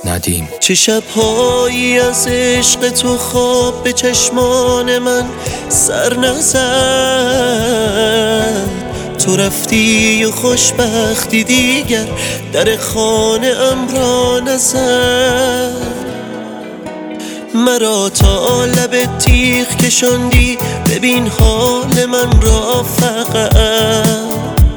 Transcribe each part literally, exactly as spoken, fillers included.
ندیم. چه شب‌هایی از عشق تو خواب به چشمان من سر نزد. تو رفتی و خوشبختی دیگر در خانه ام را نزد. مرا تا لب تیغ کشاندی، ببین حال من را فقط.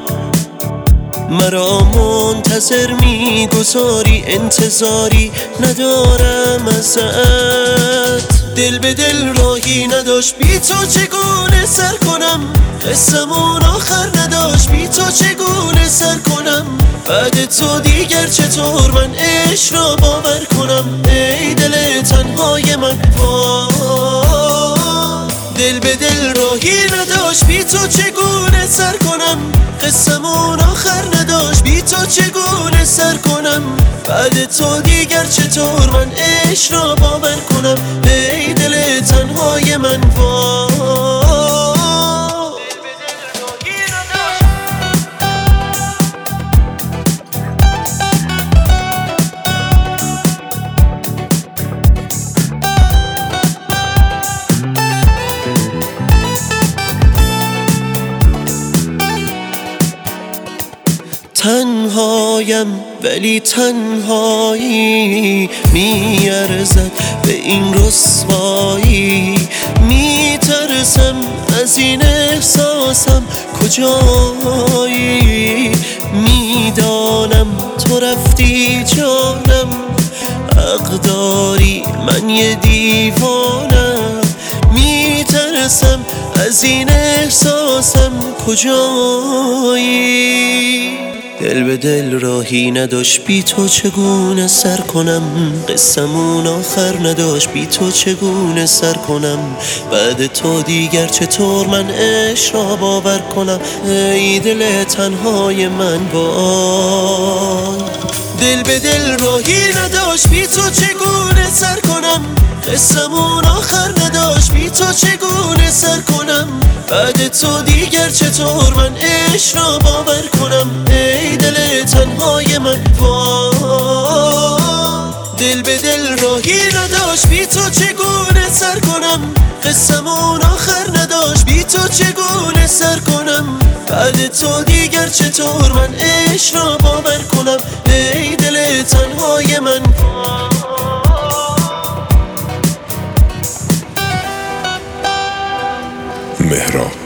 مرا منتظر میگذاری، انتظاری ندارم ازت. دل به دل راهی نداشت، بی تو چگونه سر کنم؟ قصمون آخر نداشت، بی تو چگونه سر کنم؟ بعد تو دیگر چطور من عشق را باور کنم؟ ای دل تنهای من وای. دل به دل راهی نداشت، بی تو چگونه سر کنم؟ قصمون آخر نداشت، بی تو چگونه سر کنم؟ بعد تو دیگر چطور من عشق را باور کنم؟ ای دل تنهای من وای. تنهایم ولی تنهایی میارزد به این رسوایی. میترسم از این احساسم کجایی. میدانم تو رفتی جانم، حق داری من یه دیوانم. میترسم از این احساسم کجایی. دل به دل راهی نداشت، بی تو چگونه سر کنم؟ قصمون آخر نداشت، بی تو چگونه سر کنم؟ بعد تو دیگر چطور من عشق را باور کنم؟ ای دل تنهای من وای. دل به دل راهی نداشت، بی تو چگونه سر کنم؟ قصمون آخر نداشت، بی تو چگونه سر کنم؟ بعد تو دیگر چطور من عشق را باور کنم؟ ای دل تنهای من وای. دل به دل راهی نداشت، بی تو چگونه سر کنم؟ قصمون آخر نداشت، بی تو چگونه سر کنم؟ بعد تو دیگر چطور من عشق را باور کنم؟ ای دل تنهای من مهراب.